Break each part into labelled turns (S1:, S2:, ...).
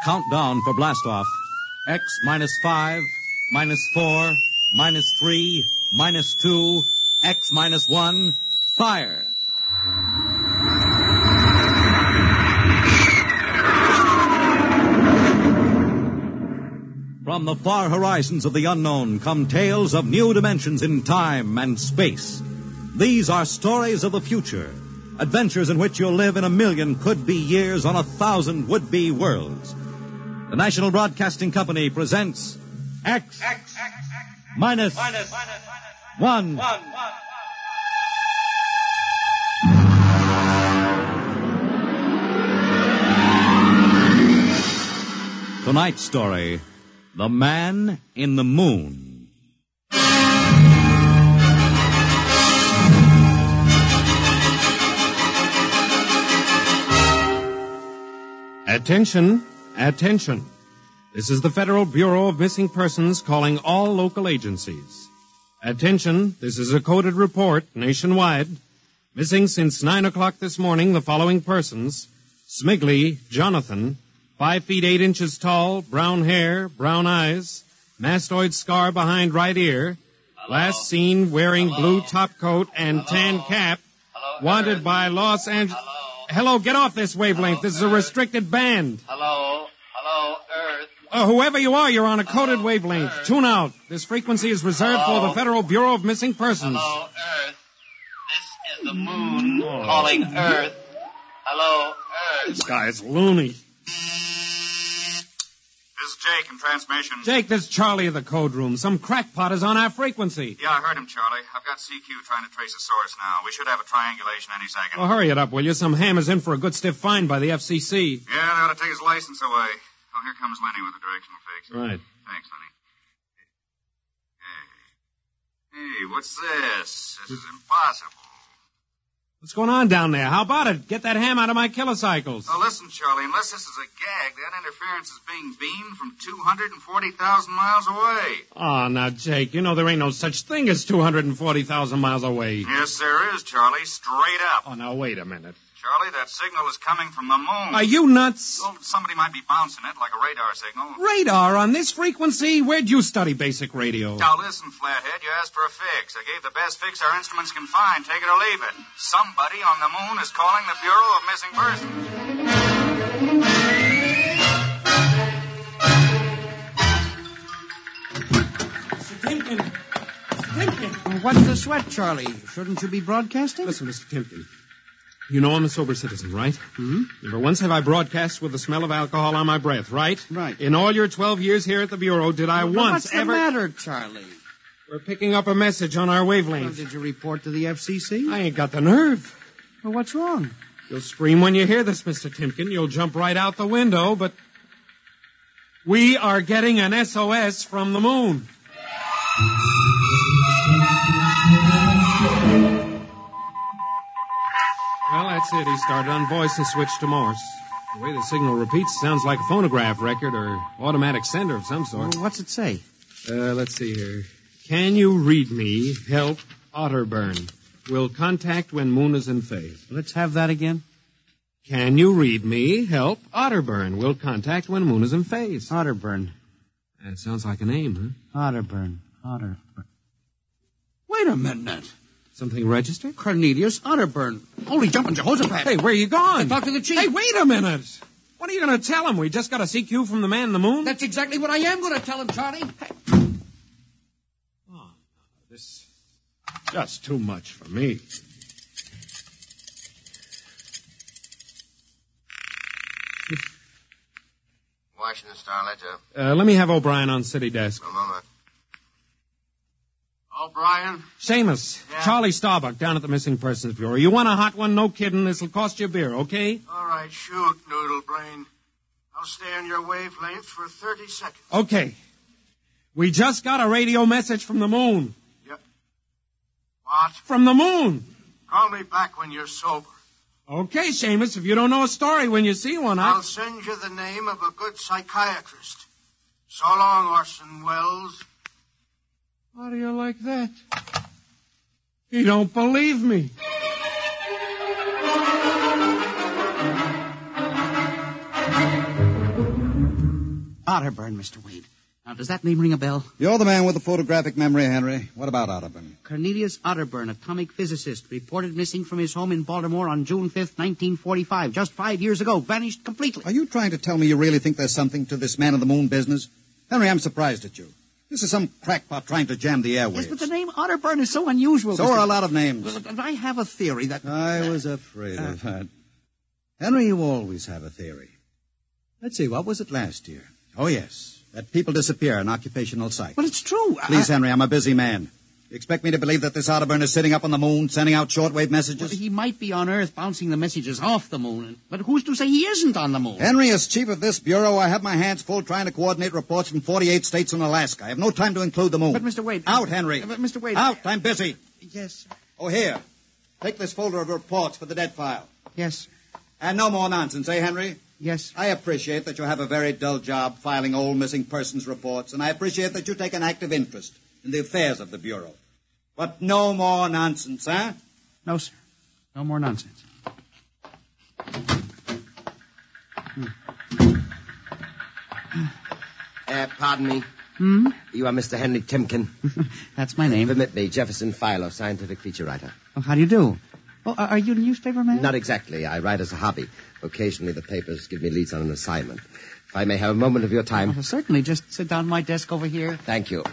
S1: Countdown for blastoff. X minus 5, minus 4, minus 3, minus 2, X minus 1, fire. From the far horizons of the unknown come tales of new dimensions in time and space. These are stories of the future, adventures in which you'll live in 1,000,000 could-be years on 1,000 would-be worlds. The National Broadcasting Company presents X minus 1. Tonight's story, The Man in the Moon.
S2: Attention, attention. This is the Federal Bureau of Missing Persons calling all local agencies. Attention, this is a coded report nationwide. Missing since 9 o'clock this morning the following persons: Smigley, Jonathan, 5 feet 8 inches tall, brown hair, brown eyes, mastoid scar behind right ear, last seen wearing blue top coat and tan cap, wanted by Los Angeles... Hello, get off this wavelength. This is a restricted band.
S3: Hello, Earth.
S2: Whoever you are, you're on a coded wavelength. Tune out. This frequency is reserved for the Federal Bureau of Missing Persons.
S3: Hello, Earth. This is the moon calling Earth. Hello, Earth.
S2: This guy's loony.
S4: This is Jake in transmission.
S2: Jake, this is Charlie of the code room. Some crackpot is on our frequency.
S4: Yeah, I heard him, Charlie. I've got CQ trying to trace a source now. We should have a triangulation any second.
S2: Well, hurry it up, will you? Some ham is in for a good stiff fine by the FCC.
S4: Yeah, they ought to take his license away. Oh, here comes Lenny with the directional fix.
S2: Right.
S4: Thanks, Lenny. Hey, what's this? This is impossible.
S2: What's going on down there? How about it? Get that ham out of my kilocycles.
S4: Oh, listen, Charlie, unless this is a gag, that interference is being beamed from 240,000 miles away.
S2: Oh, now, Jake, you know there ain't no such thing as 240,000 miles away.
S4: Yes, there is, Charlie, straight up.
S2: Oh, now, wait a minute.
S4: Charlie, that signal is coming from the moon.
S2: Are you nuts?
S4: Well, somebody might be bouncing it like a radar signal.
S2: Radar on this frequency? Where'd you study basic radio?
S4: Now, listen, Flathead, you asked for a fix. I gave the best fix our instruments can find. Take it or leave it. Somebody on the moon is calling the Bureau of Missing Persons.
S2: Mr. Timpkin.
S5: What's the sweat, Charlie? Shouldn't you be broadcasting?
S2: Listen, Mr. Timpkin. You know I'm a sober citizen, right?
S5: Mm-hmm.
S2: Never once have I broadcast with the smell of alcohol on my breath, right?
S5: Right.
S2: In all your 12 years here at the Bureau, did I once
S5: what's
S2: ever...
S5: What's the matter, Charlie?
S2: We're picking up a message on our wavelength.
S5: Well, did you report to the FCC?
S2: I ain't got the nerve.
S5: Well, what's wrong?
S2: You'll scream when you hear this, Mr. Timpkin. You'll jump right out the window, but... We are getting an SOS from the moon. Well, that's it. He started on voice and switched to Morse. The way the signal repeats sounds like a phonograph record or automatic sender of some sort.
S5: Well, what's it say?
S2: Let's see here. Can you read me? Help, Otterburn. Will contact when moon is in phase.
S5: Let's have that again.
S2: Can you read me? Help, Otterburn. Will contact when moon is in phase.
S5: Otterburn.
S2: That sounds like a name, huh?
S5: Otterburn. Wait a minute.
S2: Something registered?
S5: Cornelius Otterburn. Holy jumping Jehoshaphat.
S2: Hey, where are you going?
S5: Talk to the chief.
S2: Hey, wait a minute. What are you going to tell him? We just got a CQ from the man in the moon?
S5: That's exactly what I am going to tell him, Charlie.
S2: Oh, this is just too much for me.
S3: Washington Star Ledger.
S2: Let me have O'Brien on city desk.
S3: A moment. O'Brien?
S2: Seamus,
S3: Yeah?
S2: Charlie Starbuck down at the Missing Persons Bureau. You want a hot one? No kidding. This'll cost you a beer, okay?
S3: All right, shoot, Noodle Brain. I'll stay on your wavelength for 30 seconds.
S2: Okay. We just got a radio message from the moon.
S3: Yep. What?
S2: From the moon.
S3: Call me back when you're sober.
S2: Okay, Seamus, if you don't know a story when you see one,
S3: I'll send you the name of a good psychiatrist. So long, Orson Welles.
S2: How do you like that? You don't believe me.
S5: Otterburn, Mr. Wade. Now, does that name ring a bell?
S4: You're the man with the photographic memory, Henry. What about Otterburn?
S5: Cornelius Otterburn, atomic physicist, reported missing from his home in Baltimore on June 5th, 1945. Just 5 years ago. Vanished completely.
S4: Are you trying to tell me you really think there's something to this man-on-the-moon business? Henry, I'm surprised at you. This is some crackpot trying to jam the airwaves.
S5: Yes, but the name Otterburn is so unusual.
S4: So are a lot of names.
S5: Well, I have a theory that...
S4: I was afraid of that. Henry, you always have a theory. Let's see, what was it last year? Oh, yes. That people disappear in occupational site.
S5: Well, it's true.
S4: Please, Henry, I'm a busy man. You expect me to believe that this Otterburn is sitting up on the moon, sending out shortwave messages?
S5: Well, he might be on Earth bouncing the messages off the moon. But who's to say he isn't on the moon?
S4: Henry, as chief of this bureau, I have my hands full trying to coordinate reports from 48 states and Alaska. I have no time to include the moon.
S5: But, Mr. Wade...
S4: Out, Henry.
S5: But, Mr. Wade...
S4: Out, I'm busy.
S5: Yes.
S4: Oh, here. Take this folder of reports for the dead file.
S5: Yes.
S4: And no more nonsense, eh, Henry?
S5: Yes.
S4: I appreciate that you have a very dull job filing old missing persons reports, and I appreciate that you take an active interest in the affairs of the Bureau. But no more nonsense, huh?
S5: No, sir. No more nonsense.
S6: Pardon me. You are Mr. Henry Timken.
S5: That's my name.
S6: Permit me, Jefferson Philo, scientific feature writer.
S5: Well, how do you do? Oh, are you a newspaper man?
S6: Not exactly. I write as a hobby. Occasionally the papers give me leads on an assignment. If I may have a moment of your time.
S5: Oh, certainly. Just sit down at my desk over here.
S6: Thank you.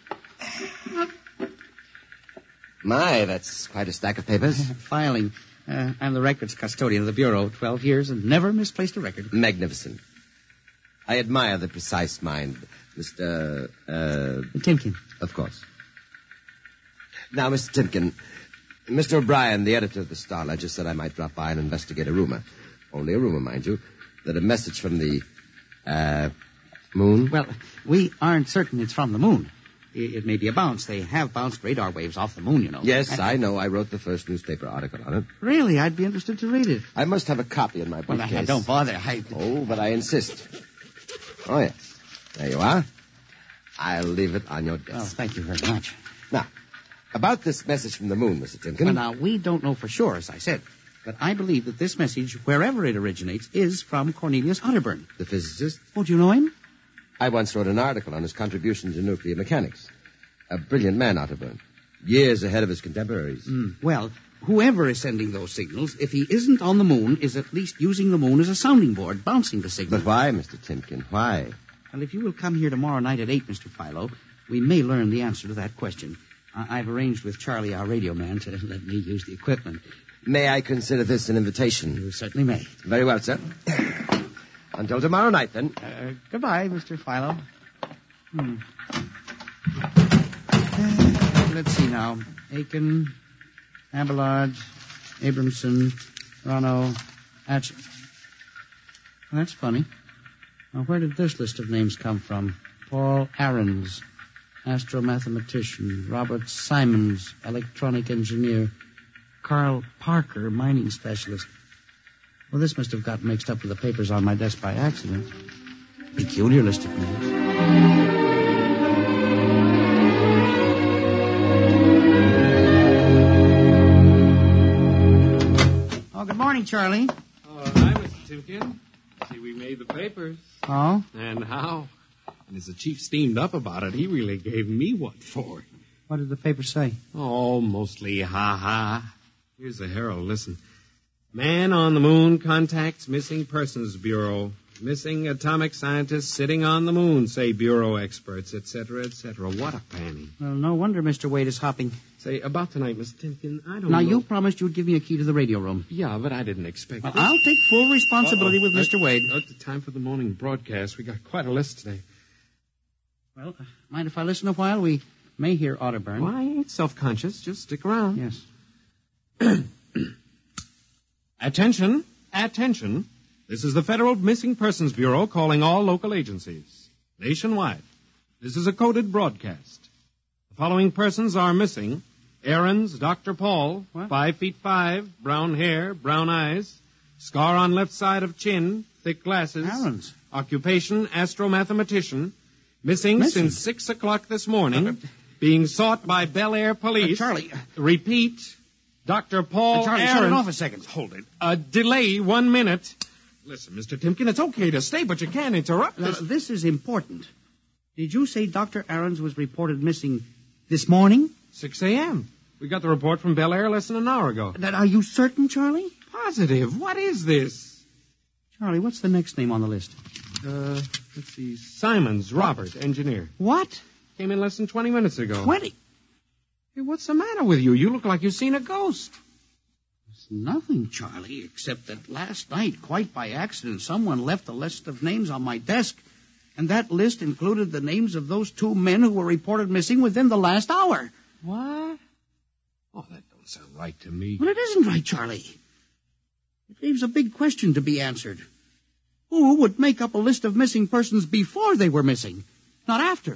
S6: My, that's quite a stack of papers.
S5: Filing. I'm the records custodian of the Bureau. 12 years and never misplaced a record.
S6: Magnificent. I admire the precise mind, Mr.
S5: Timken.
S6: Of course. Now, Mr. Timken, Mr. O'Brien, the editor of the Star-Ledger, said I might drop by and investigate a rumor. Only a rumor, mind you, that a message from the, moon?
S5: Well, we aren't certain it's from the moon. It may be a bounce. They have bounced radar waves off the moon, you know.
S6: Yes, I know. I wrote the first newspaper article on it.
S5: Really? I'd be interested to read it.
S6: I must have a copy in my
S5: Well,
S6: briefcase.
S5: don't bother.
S6: Oh, but I insist. Oh, yes. There you are. I'll leave it on your desk.
S5: Oh, thank you very much.
S6: Now, about this message from the moon, Mr. Timken.
S5: Well, now, we don't know for sure, as I said. But I believe that this message, wherever it originates, is from Cornelius Otterburn.
S6: The physicist?
S5: Oh, do you know him?
S6: I once wrote an article on his contribution to nuclear mechanics. A brilliant man, Otterburn. Years ahead of his contemporaries.
S5: Well, whoever is sending those signals, if he isn't on the moon, is at least using the moon as a sounding board, bouncing the signal.
S6: But why, Mr. Timken? Why?
S5: Well, if you will come here tomorrow night at 8, Mr. Philo, we may learn the answer to that question. I've arranged with Charlie, our radio man, to let me use the equipment.
S6: May I consider this an invitation?
S5: You certainly may.
S6: Very well, sir. Until tomorrow night, then.
S5: Goodbye, Mr. Philo. Let's see now. Aiken, Abelard, Abramson, Rono, Atch. Well, that's funny. Now, where did this list of names come from? Paul Ahrens, astromathematician. Robert Simons, electronic engineer. Carl Parker, mining specialist. Well, this must have got mixed up with the papers on my desk by accident. Peculiar list of names. Oh, good morning, Charlie.
S2: Oh, hi, Mr. Timken. See, we made the papers.
S5: Oh?
S2: And how? And as the chief steamed up about it, he really gave me what for.
S5: What did the paper say?
S2: Oh, mostly ha-ha. Here's the Herald. Listen. Man on the moon contacts Missing Persons Bureau. Missing atomic scientists sitting on the moon, say Bureau experts, etc., etc. What a panning.
S5: Well, no wonder Mr. Wade is hopping.
S2: Say, about tonight, Mr. Timken, I don't
S5: Now,
S2: know.
S5: you promised you'd give me a key to the radio room.
S2: Yeah, but I didn't expect
S5: Well,
S2: this.
S5: I'll take full responsibility with Mr. Wade.
S2: The time for the morning broadcast. We got quite a list today.
S5: Well, mind if I listen a while? We may hear Otterburn.
S2: Well, I ain't self-conscious. Just stick around.
S5: Yes.
S2: Attention. Attention. This is the Federal Missing Persons Bureau calling all local agencies. Nationwide. This is a coded broadcast. The following persons are missing. Ahrens, Dr. Paul,
S5: What?
S2: 5'5", brown hair, brown eyes, scar on left side of chin, thick glasses.
S5: Ahrens.
S2: Occupation, astromathematician. Missing since 6 o'clock this morning. Being sought by Bel Air police.
S5: Charlie.
S2: Repeat. Dr. Paul
S5: Charlie,
S2: Ahrens.
S5: shut it off a second.
S2: Hold it. Delay 1 minute. Listen, Mr. Timken, it's okay to stay, but you can't interrupt
S5: Now,
S2: us.
S5: this is important. Did you say Dr. Aarons was reported missing this morning?
S2: 6 a.m. We got the report from Bel Air less than an hour ago.
S5: That, are you certain, Charlie?
S2: Positive. What is this?
S5: Charlie, what's the next name on the list?
S2: Let's see. Simons, Robert, engineer.
S5: What?
S2: Came in less than 20 minutes ago.
S5: 20?
S2: Hey, what's the matter with you? You look like you've seen a ghost.
S5: It's nothing, Charlie, except that last night, quite by accident, someone left a list of names on my desk, and that list included the names of those 2 men who were reported missing within the last hour.
S2: What? Oh, that don't sound right to me.
S5: Well, it isn't right, Charlie. It leaves a big question to be answered. Who would make up a list of missing persons before they were missing, not after?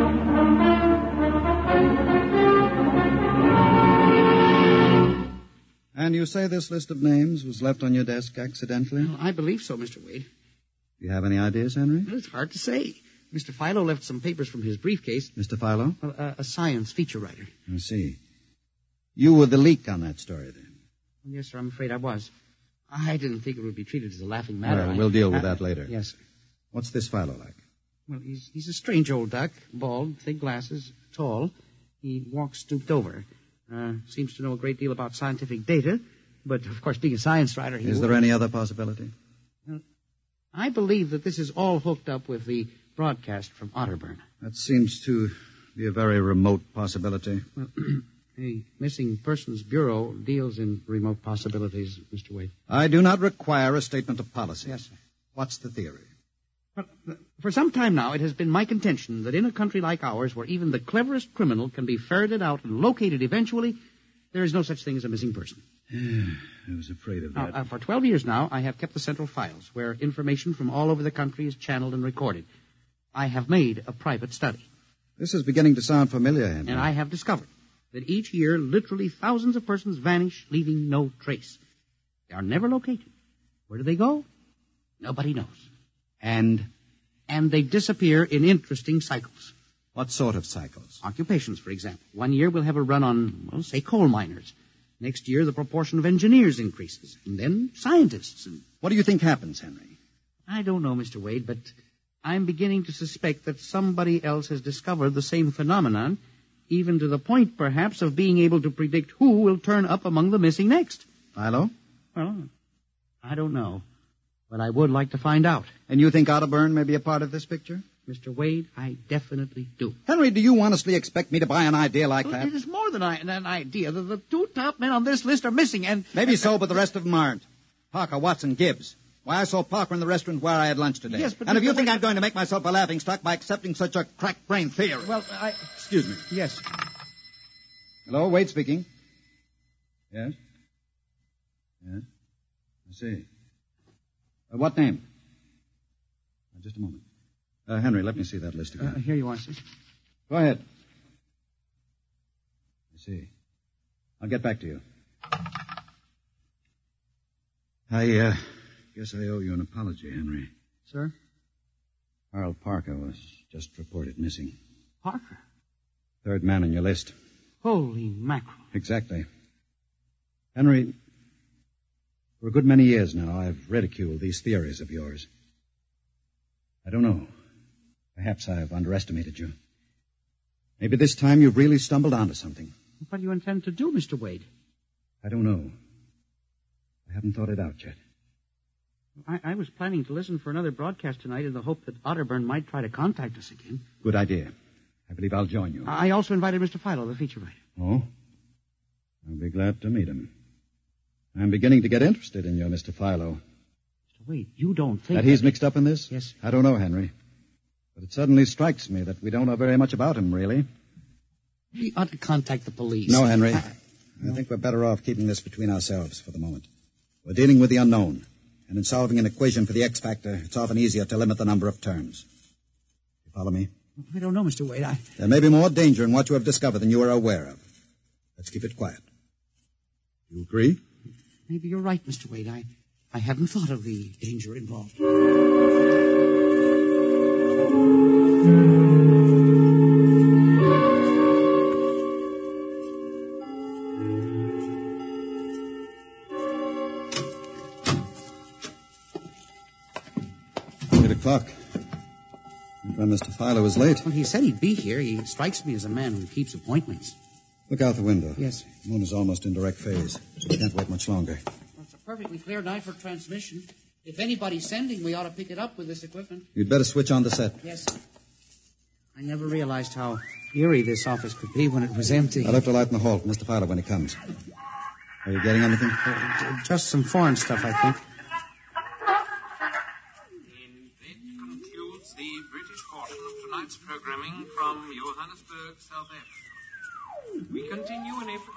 S4: And you say this list of names was left on your desk accidentally?
S5: Well, I believe so, Mr. Wade.
S4: Do you have any ideas, Henry?
S5: Well, it's hard to say. Mr. Philo left some papers from his briefcase.
S4: Mr. Philo?
S5: Well, a science feature writer.
S4: I see. You were the leak on that story, then?
S5: Yes, sir, I'm afraid I was. I didn't think it would be treated as a laughing matter.
S4: Well, we'll deal with that later.
S5: Yes, sir.
S4: What's this Philo like?
S5: Well, he's a strange old duck, bald, thick glasses, tall. He walks stooped over. Seems to know a great deal about scientific data, but, of course, being a science writer,
S4: Is there any other possibility?
S5: I believe that this is all hooked up with the broadcast from Otterburn.
S4: That seems to be a very remote possibility.
S5: The Missing Persons Bureau deals in remote possibilities, Mr. Wade.
S4: I do not require a statement of policy.
S5: Yes, sir.
S4: What's the theory?
S5: Well, for some time now, it has been my contention that in a country like ours, where even the cleverest criminal can be ferreted out and located eventually, there is no such thing as a missing person.
S4: I was afraid of that.
S5: For 12 years now, I have kept the central files, where information from all over the country is channeled and recorded. I have made a private study.
S4: This is beginning to sound familiar, Henry.
S5: And I have discovered that each year, literally thousands of persons vanish, leaving no trace. They are never located. Where do they go? Nobody knows.
S4: And
S5: they disappear in interesting cycles.
S4: what sort of cycles?
S5: Occupations, for example. One year we'll have a run on, well, say, coal miners. Next year the proportion of engineers increases. And then scientists. And
S4: What do you think happens, Henry?
S5: I don't know, Mr. Wade, but I'm beginning to suspect that somebody else has discovered the same phenomenon, even to the point, perhaps, of being able to predict who will turn up among the missing next.
S4: Philo?
S5: Well, I don't know, but I would like to find out.
S4: And you think Otterburn may be a part of this picture?
S5: Mr. Wade, I definitely do.
S4: Henry, do you honestly expect me to buy an idea like
S5: Well,
S4: that?
S5: it is more than an idea. The 2 top men on this list are missing, and...
S4: Maybe so, but the rest of them aren't. Parker, Watson, Gibbs. Why, I saw Parker in the restaurant where I had lunch today.
S5: Yes, but
S4: and if you
S5: Mr.
S4: think
S5: Wade-
S4: I'm going to make myself a laughingstock by accepting such a crack-brained theory...
S5: Well,
S4: Excuse me.
S5: Yes.
S4: Hello, Wade speaking. Yes? Yes? I see. What name? Just a moment. Henry, let me see that list again.
S5: Here you are, sir.
S4: Go ahead. I see. I'll get back to you. I guess I owe you an apology, Henry.
S5: Sir?
S4: Carl Parker was just reported missing.
S5: Parker?
S4: Third man on your list.
S5: Holy mackerel.
S4: Exactly. Henry, for a good many years now, I've ridiculed these theories of yours. I don't know. Perhaps I've underestimated you. Maybe this time you've really stumbled onto something.
S5: What do you intend to do, Mr. Wade?
S4: I don't know. I haven't thought it out yet.
S5: I was planning to listen for another broadcast tonight in the hope that Otterburn might try to contact us again.
S4: Good idea. I believe I'll join you.
S5: I also invited Mr. Philo, the feature writer.
S4: Oh? I'll be glad to meet him. I'm beginning to get interested in you, Mr. Philo.
S5: Mr. Wade, you don't think...
S4: That he's mixed up in this?
S5: Yes.
S4: I don't know, Henry. But it suddenly strikes me that we don't know very much about him, really.
S5: We ought to contact the police.
S4: No, Henry. I think we're better off keeping this between ourselves for the moment. We're dealing with the unknown. And in solving an equation for the X factor, it's often easier to limit the number of terms. You follow me?
S5: I don't know, Mr. Wade.
S4: There may be more danger in what you have discovered than you are aware of. Let's keep it quiet. You agree?
S5: Maybe you're right, Mr. Wade. I hadn't thought of the danger involved.
S4: 8 o'clock. I'm afraid Mr. Filer was late.
S5: Well, he said he'd be here. He strikes me as a man who keeps appointments.
S4: Look out the window.
S5: Yes, sir.
S4: The moon is almost in direct phase. We can't wait much longer.
S5: Well, it's a perfectly clear night for transmission. If anybody's sending, we ought to pick it up with this equipment.
S4: You'd better switch on the set.
S5: Yes, sir. I never realized how eerie this office could be when it was empty.
S4: I left a light in the hall for Mr. Filer when he comes. Are you getting anything?
S5: Just some foreign stuff, I think.
S2: And that concludes the British portion of tonight's programming from Johannesburg, South Africa. We continue in April.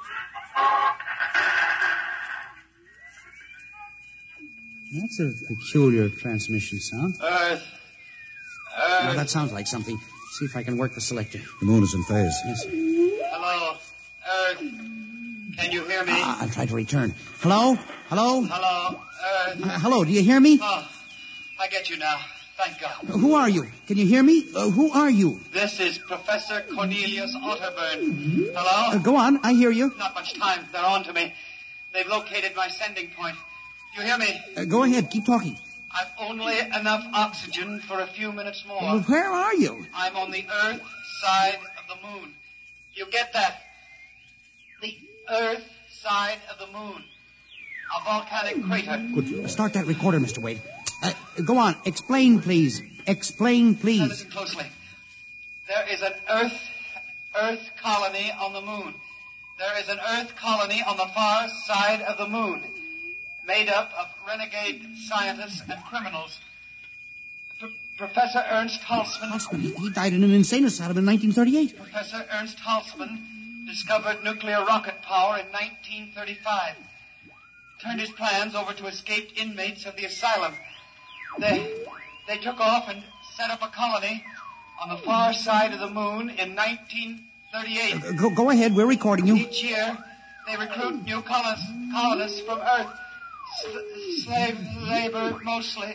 S5: That's a peculiar transmission sound.
S3: Earth.
S5: Well, that sounds like something. See if I can work the selector.
S4: The moon is in phase.
S5: Yes, sir.
S3: Hello. Earth. Can you hear me?
S5: I'll try to return. Hello? Hello?
S3: Hello. Earth.
S5: Hello, do you hear me?
S3: Oh, I get you now. Thank God.
S5: Who are you? Can you hear me? Who are you?
S3: This is Professor Cornelius Otterburn. Hello?
S5: Go on, I hear you.
S3: Not much time. They're on to me. They've located my sending point. You hear me?
S5: Go ahead, keep talking.
S3: I've only enough oxygen for a few minutes more.
S5: Well, where are you?
S3: I'm on the Earth side of the moon. You get that? The Earth side of the moon. A volcanic crater.
S5: Good. Start that recorder, Mr. Wade. Go on. Explain, please. Explain,
S3: Now
S5: please.
S3: listen closely. There is an Earth colony on the moon. There is an Earth colony on the far side of the moon, made up of renegade scientists and criminals. Professor Ernst Halsman.
S5: He died in an insane asylum in 1938.
S3: Professor Ernst Halsman discovered nuclear rocket power in 1935. Turned his plans over to escaped inmates of the asylum. They took off and set up a colony on the far side of the moon in 1938.
S5: Go ahead, we're recording you.
S3: Each year, they recruit new colonists from Earth. Slave labor, mostly.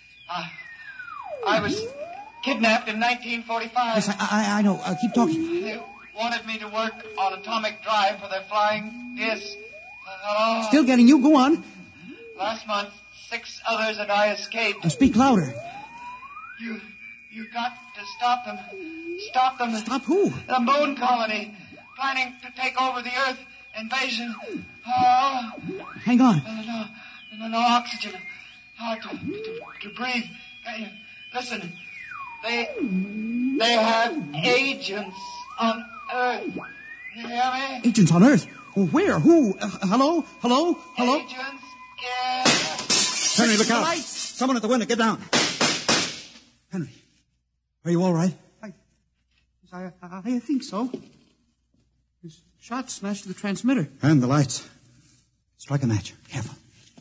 S3: I was kidnapped in 1945.
S5: Yes, I know. Keep talking.
S3: They wanted me to work on atomic drive for their flying disc. Hello?
S5: Still getting you. Go on.
S3: Last month, 6 others and I escaped.
S5: Speak louder.
S3: You got to stop them. Stop them.
S5: Stop who?
S3: The moon colony, planning to take over the Earth. Invasion. Oh.
S5: Hang on.
S3: No oxygen. Hard to breathe. Listen. They have agents on Earth. You hear me?
S5: Agents on Earth? Where? Who? Hello? Hello? Hello?
S3: Agents in...
S4: Henry, look out.
S5: Lights.
S4: Someone at the window. Get down. Henry, are you all right?
S5: I think so. His shot smashed the transmitter.
S4: And the lights. Strike a match. Careful.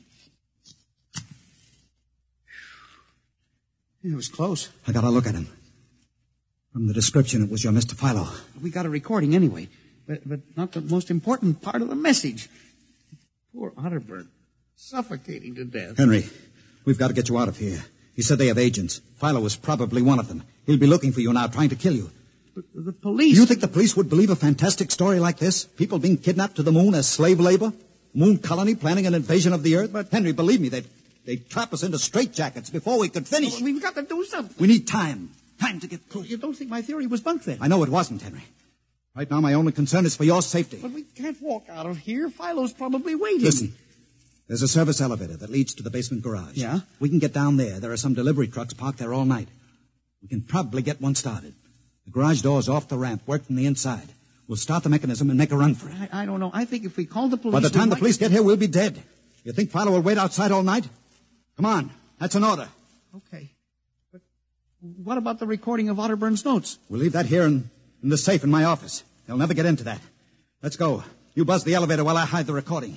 S5: It was close.
S4: I got a look at him. From the description, it was your Mr. Philo.
S5: We got a recording anyway, but not the most important part of the message. Poor Otterburn, suffocating to death.
S4: Henry, we've got to get you out of here. He said they have agents. Philo was probably one of them. He'll be looking for you now, trying to kill you.
S5: But the police...
S4: You think the police would believe a fantastic story like this? People being kidnapped to the moon as slave labor? Moon colony planning an invasion of the Earth? But Henry, believe me, they'd trap us into straitjackets before we could finish.
S5: Well, we've got to do something.
S4: We need time. Time to get through.
S5: You don't think my theory was bunk then?
S4: I know it wasn't, Henry. Right now, my only concern is for your safety.
S5: But we can't walk out of here. Philo's probably waiting.
S4: Listen, there's a service elevator that leads to the basement garage.
S5: Yeah?
S4: We can get down there. There are some delivery trucks parked there all night. We can probably get one started. The garage door's off the ramp, worked from the inside. We'll start the mechanism and make a run for it.
S5: I don't know. I think if we call the police...
S4: By the time the
S5: might-
S4: police get here, we'll be dead. You think Philo will wait outside all night? Come on. That's an order.
S5: Okay. But what about the recording of Otterburn's notes?
S4: We'll leave that here in the safe in my office. They'll never get into that. Let's go. You buzz the elevator while I hide the recording.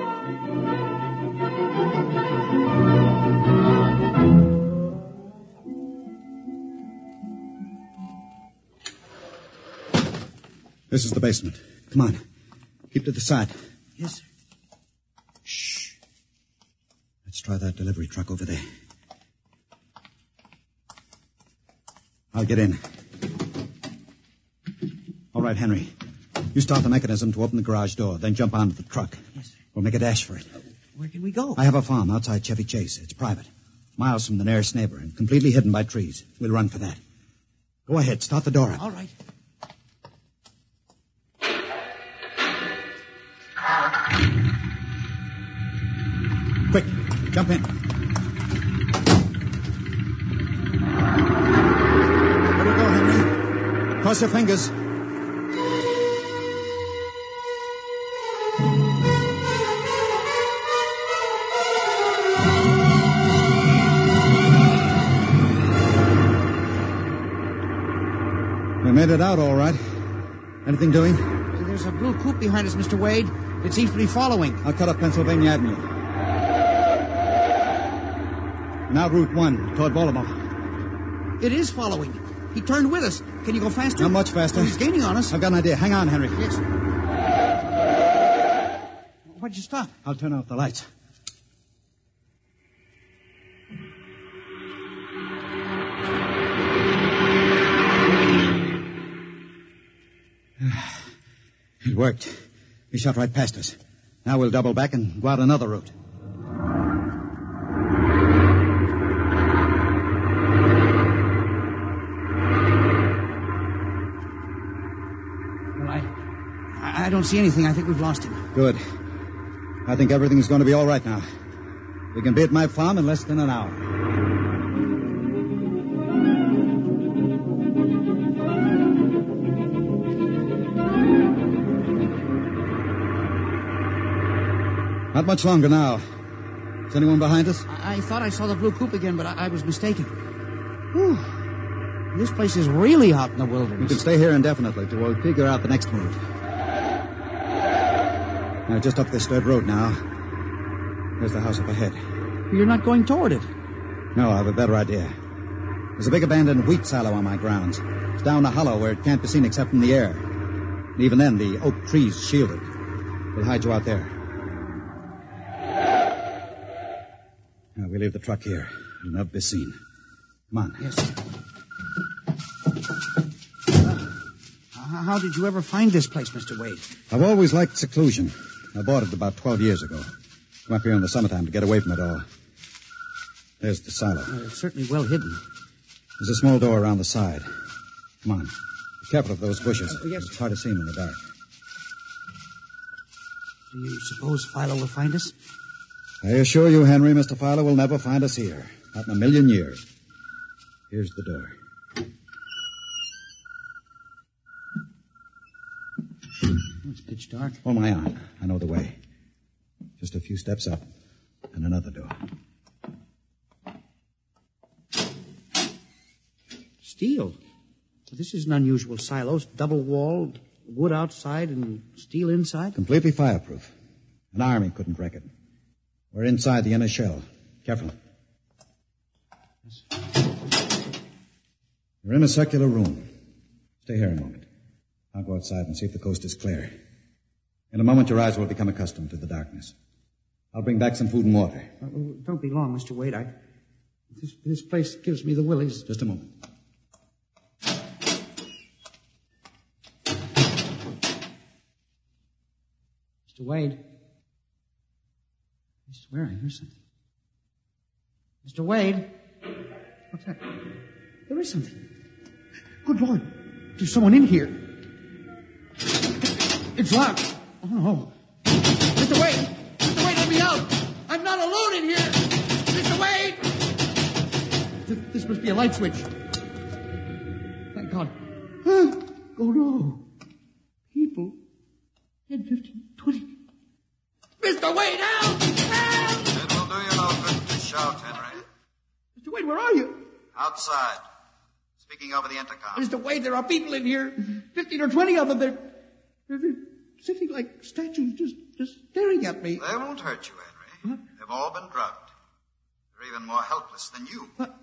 S4: This is the basement. Come on. Keep to the side.
S5: Yes, sir.
S4: Shh. Let's try that delivery truck over there. I'll get in. All right, Henry. You start the mechanism to open the garage door, then jump onto the truck.
S5: Yes, sir.
S4: We'll make a dash for it.
S5: Where can we go?
S4: I have a farm outside Chevy Chase. It's private. Miles from the nearest neighbor and completely hidden by trees. We'll run for that. Go ahead. Start the door up.
S5: All right.
S4: Quick, jump in. Let her go, Henry. Cross your fingers. We made it out all right. Anything doing?
S5: There's a blue coupe behind us, Mr. Wade. It's easily following.
S4: I'll cut up Pennsylvania Avenue. Now Route 1, toward Baltimore.
S5: It is following. He turned with us. Can you go faster?
S4: Not much faster.
S5: He's gaining on us.
S4: I've got an idea. Hang on, Henry.
S5: Yes. Why'd you stop?
S4: I'll turn off the lights. It worked. He shot right past us. Now we'll double back and go out another route.
S5: Well, I don't see anything. I think we've lost him.
S4: Good. I think everything's going to be all right now. We can be at my farm in less than an hour. Not much longer now. Is anyone behind us?
S5: I thought I saw the blue coupe again, but I was mistaken. Whew. This place is really out in the wilderness.
S4: We can stay here indefinitely till we'll figure out the next move. Now, just up this dirt road now. There's the house up ahead.
S5: You're not going toward it.
S4: No, I have a better idea. There's a big abandoned wheat silo on my grounds. It's down a hollow where it can't be seen except from the air. And even then, the oak trees shield it. We'll hide you out there. Now, we leave the truck here. It'll never be seen. Come on.
S5: Yes. How did you ever find this place, Mr. Wade?
S4: I've always liked seclusion. I bought it about 12 years ago. Come up here in the summertime to get away from it all. There's the silo.
S5: It's certainly well hidden.
S4: There's a small door around the side. Come on. Be careful of those bushes.
S5: Yes.
S4: It's hard to see them in the dark.
S5: Do you suppose Philo will find us?
S4: I assure you, Henry, Mr. Fowler will never find us here. Not in a million years. Here's the door.
S5: It's pitch dark.
S4: Hold my arm. I know the way. Just a few steps up. And another door.
S5: Steel. This is an unusual silo. Double-walled, wood outside and steel inside.
S4: Completely fireproof. An army couldn't wreck it. We're inside the inner shell. Careful. Yes. We're in a circular room. Stay here a moment. I'll go outside and see if the coast is clear. In a moment, your eyes will become accustomed to the darkness. I'll bring back some food and water.
S5: Don't be long, Mr. Wade. This place gives me the willies.
S4: Just a moment.
S5: Mr. Wade. I swear I hear something. Mr. Wade. What's that? There is something. Good Lord. There's someone in here. It's locked. Oh, no. Mr. Wade! Mr. Wade, let me out! I'm not alone in here! Mr. Wade! This must be a light switch. Thank God. Oh, no. People. 10, 15, 20. Mr. Wade, help! Help!
S7: It will do you no good to shout, Henry.
S5: Mr. Wade, where are you?
S7: Outside. Speaking over the intercom.
S5: Mr. Wade, there are people in here. 15 or 20 of them. They're sitting like statues, just staring at me.
S7: They won't hurt you, Henry. What? They've all been drugged. They're even more helpless than you.
S5: But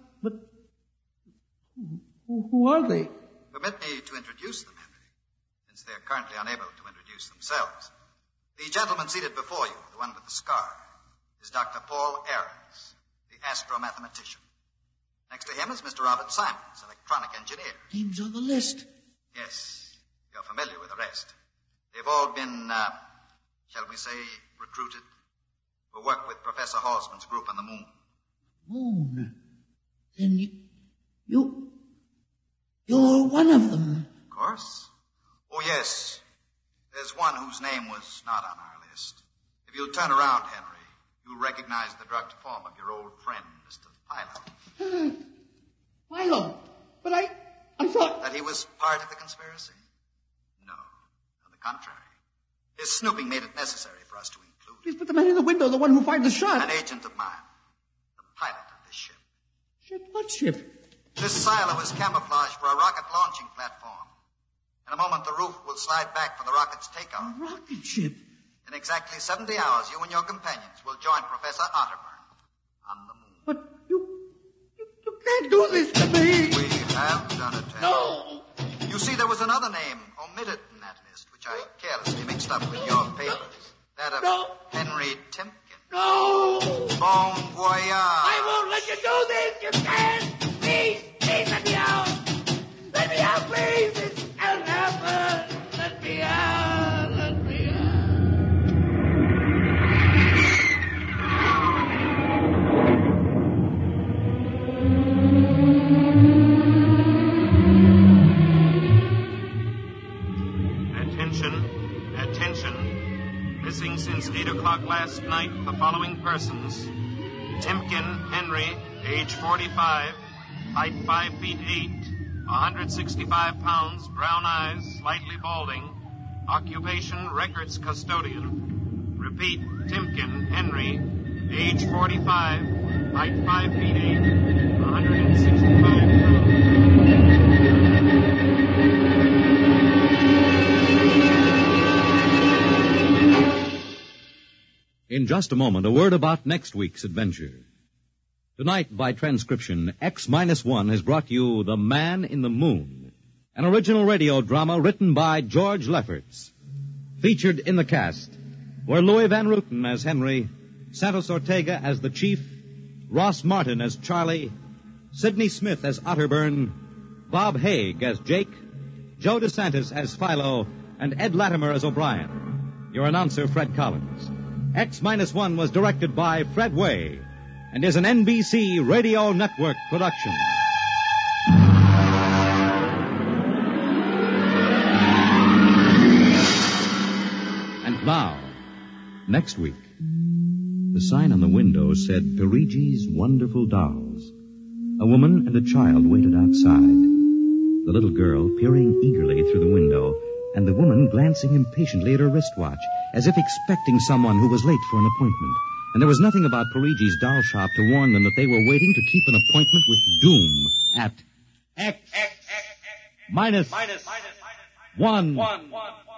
S5: who are they?
S7: Permit me to introduce them, Henry, since they're currently unable to introduce themselves. The gentleman seated before you, the one with the scar, is Dr. Paul Ahrens, the astro-mathematician. Next to him is Mr. Robert Simons, electronic engineer.
S5: Names on the list.
S7: Yes, you're familiar with the rest. They've all been, shall we say, recruited for work with Professor Halsman's group on the moon.
S5: Moon. Then you're one of them.
S7: Of course. Oh, yes. There's one whose name was not on our list. If you'll turn around, Henry, you'll recognize the drugged form of your old friend, Mr. Philo.
S5: Philo? But I thought...
S7: That he was part of the conspiracy? No. On the contrary. His snooping made it necessary for us to include him.
S5: Yes, but the man in the window, the one who fired the shot...
S7: An agent of mine. The pilot of this ship.
S5: Ship? What ship?
S7: This silo is camouflage for a rocket launching platform. In a moment, the roof will slide back for the rocket's takeoff.
S5: A rocket ship?
S7: In exactly 70 hours, you and your companions will join Professor Otterburn on the moon.
S5: But you can't do this to me.
S7: We have done it, Henry.
S5: No.
S7: You see, there was another name omitted in that list, which I carelessly mixed up with your papers. That of Henry Timken.
S5: No.
S7: Bon voyage.
S5: I won't let you do this. You can't. Please let me out. Let me out, please. This can't happen. Let me out. Let me out.
S2: Attention. Missing since 8 o'clock last night, the following persons. Timken Henry, age 45, height 5 feet 8, 165 pounds, brown eyes, slightly balding, occupation records custodian. Repeat, Timken Henry, age 45, height 5 feet 8, 165 pounds.
S1: In just a moment, a word about next week's adventure. Tonight, by transcription, X-1 has brought you The Man in the Moon, an original radio drama written by George Lefferts. Featured in the cast were Louis Van Ruten as Henry, Santos Ortega as the Chief, Ross Martin as Charlie, Sidney Smith as Otterburn, Bob Haig as Jake, Joe DeSantis as Philo, and Ed Latimer as O'Brien. Your announcer, Fred Collins. X-1 was directed by Fred Way and is an NBC Radio Network production. And now, next week, the sign on the window said Perigi's Wonderful Dolls. A woman and a child waited outside. The little girl peering eagerly through the window, and the woman glancing impatiently at her wristwatch, as if expecting someone who was late for an appointment. And there was nothing about Perigi's doll shop to warn them that they were waiting to keep an appointment with doom at X minus 1.